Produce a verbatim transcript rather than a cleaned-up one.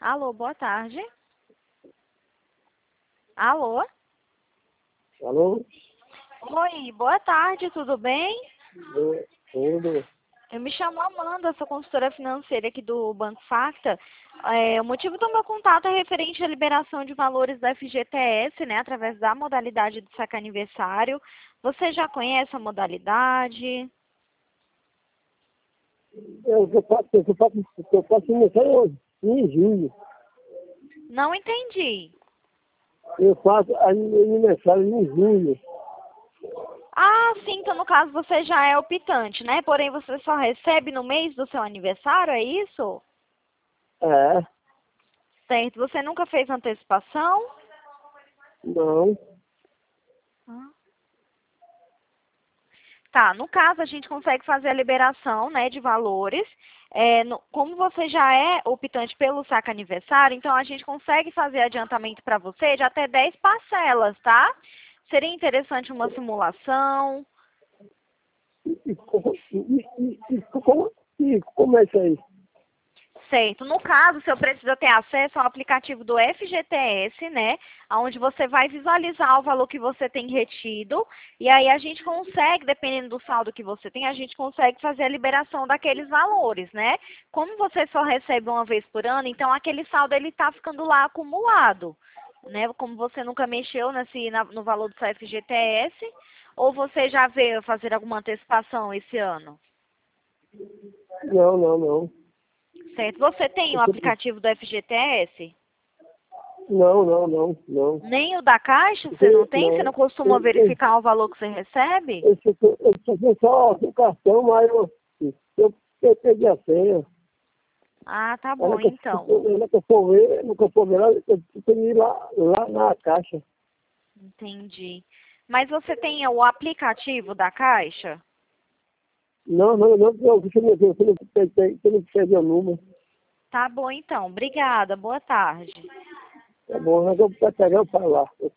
Alô, boa tarde. Alô? Alô? Oi, boa tarde, tudo bem? Oi, tudo. Eu me chamo Amanda, sou consultora financeira aqui do Banco Facta. É, o motivo do meu contato é referente à liberação de valores da F G T S, né, através da modalidade do saque aniversário. Você já conhece a modalidade? Eu, eu faço, eu faço, eu faço aniversário em junho. Não entendi. Eu faço aniversário em junho. Ah, sim, então no caso você já é optante, né? Porém você só recebe no mês do seu aniversário, é isso? É, Certo. Você nunca fez antecipação? não. Ah. Tá, no caso a gente consegue fazer a liberação, né, de valores. É, no- como você já é optante pelo saque aniversário, então a gente consegue fazer adiantamento para você de até dez parcelas, tá? Seria interessante uma simulação. E, como- e, e, e, como, e como é isso aí? Certo. No caso, o senhor precisa ter acesso ao aplicativo do F G T S, né? Onde você vai visualizar o valor que você tem retido. E aí a gente consegue, dependendo do saldo que você tem, a gente consegue fazer a liberação daqueles valores, né? Como você só recebe uma vez por ano, então aquele saldo ele está ficando lá acumulado, né? Como você nunca mexeu nesse, na- no valor do seu F G T S, ou você já veio fazer alguma antecipação esse ano? Não, não, não. Certo. Você tem o aplicativo do F G T S? Não, não, não, não. Nem o da Caixa você não Eu, tem? Você não não. costuma Eu, eu, verificar o valor que você recebe? eu, só- eu, só tenho só o cartão, mas eu, eu, eu perdi a senha. Ah, tá Ela bom, que então. eu nunca for ver, nunca for ver lá, eu tenho que ir lá, lá na caixa. Entendi. Mas você tem o aplicativo da Caixa? Não, não, não, não, você não, você não, você não perdeu o número. Tá bom, então. Obrigada. Boa tarde. Tá bom, nós vamos pegar para lá.